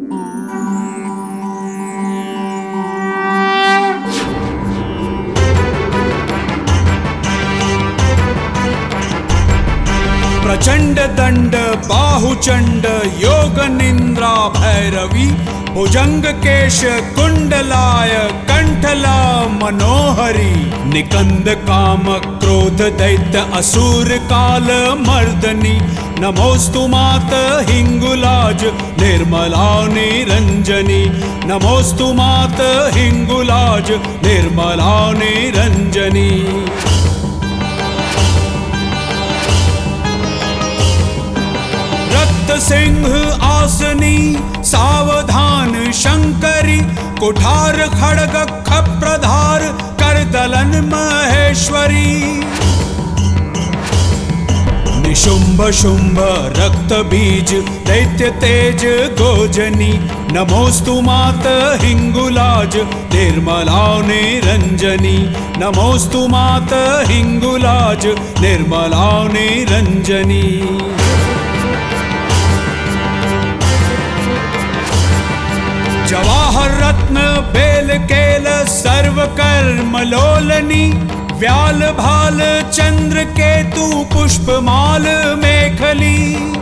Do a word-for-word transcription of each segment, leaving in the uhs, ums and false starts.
प्रचंड दंड बाहुचंड योग निंद्रा भैरवी भुजंग केश कुंडलाय कंठला मनोहरी निकंद काम क्रोध दैत्य असुर काल मर्दनी नमोस्तु मात हिंगुलाज निर्मला निरंजनी नमोस्तु मात हिंगुलाज निर्मला निरंजनी। सिंह आसनी सावधान शंकरी कुठार खड़ग खप्रधार करदलन महेश्वरी निशुंभ शुंभ रक्त बीज दैत्य तेज गोजनी नमोस्तु मात हिंगुलाज निर्मला निरंजनी नमोस्तु मात हिंगुलाज निर्मला निरंजनी। जवाहर रत्न बेल केल सर्व कर्म लोलनी व्याल भाल चंद्र केतु पुष्पमाल मेखली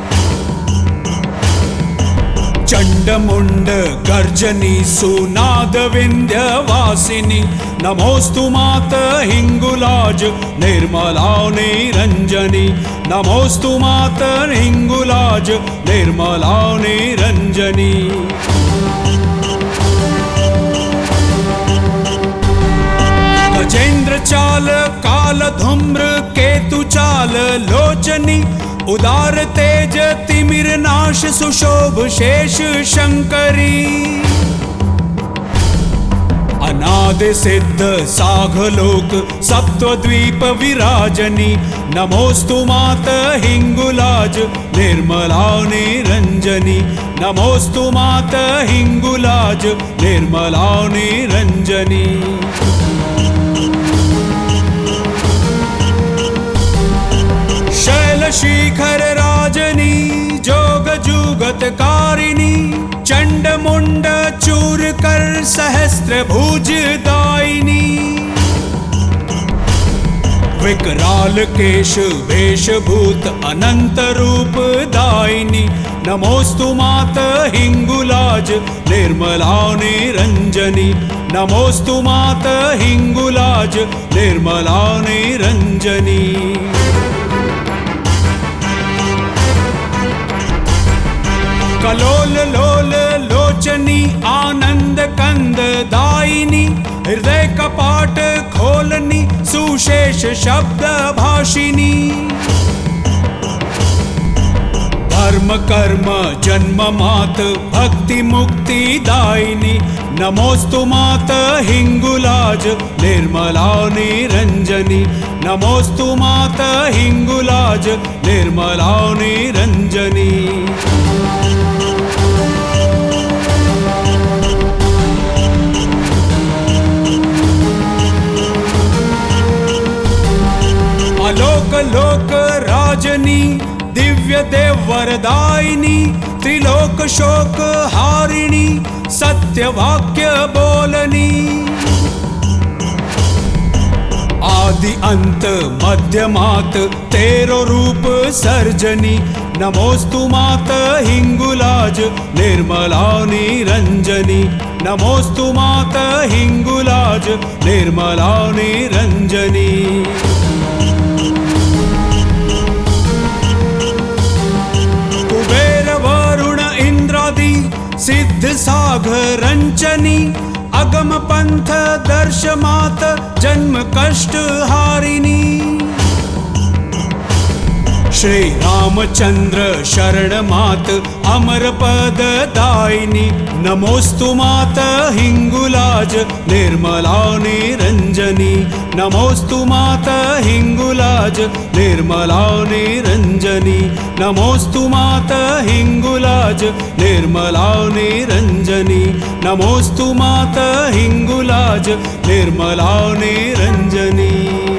चंड मुंड गर्जनी सुनाद विंध्य वासिनी नमोस्तु मात हिंगुलाज निर्मला निरंजनी नमोस्तु मात हिंगुलाज निर्मला निरंजनी। गजेंद्र चाल काल धूम्र केतु चाल लोचनी उदार तेज तिमिर नाश सुशोभ शेष शंकरी अनादि सिद्ध साघलोक सप्तद्वीप विराजनी नमोस्तु मात हिंगुलाज निर्मला निरंजनी नमोस्तु मात हिंगुलाज निर्मला निरंजनी। शैल शिखर राजनी जोग जुगत कारिणी चंड मुंड चूर कर सहस्त्र भुज दायिनी विकराल केश वेशभूत अनंत रूप दायिनी नमोस्तु मात हिंगुलाज निर्मला निरंजनी नमोस्तु मात हिंगुलाज निर्मला निरंजनी। कलोल लोल लोचनी आनंद कंद दायिनी हृदय कपाट खोलनी सुशेष शब्द भाषिनी धर्म कर्म जन्म मात भक्ति मुक्ति दायिनी नमोस्तु मात हिंगुलाज निर्मला निरंजनी नमोस्तु मात हिंगुलाज निर्मला निरंजनी। लोक लोक राजनी दिव्य देव वरदायिनी त्रिलोक शोक हारिणी सत्य वाक्य बोलनी आदि अंत मध्यमात तेरो रूप सर्जनी नमोस्तु मात हिंगुलाज निर्मला निरंजनी नमोस्तु मात हिंगुलाज निर्मला निरंजनी। सिद्ध साघरंचनी अगम पंथ दर्श मात जन्म कष्ट हारिणी श्री रामचंद्र शरण मात अमर पद दायिनी नमोस्तु मात हिंगुलाज निर्मला निरंजनी नमोस्तु मात हिंगुलाज निर्मला निरंजनी नमोस्तु मात हिंगुलाज निर्मला निरंजनी नमोस्तु मात हिंगुलाज निर्मला निरंजनी।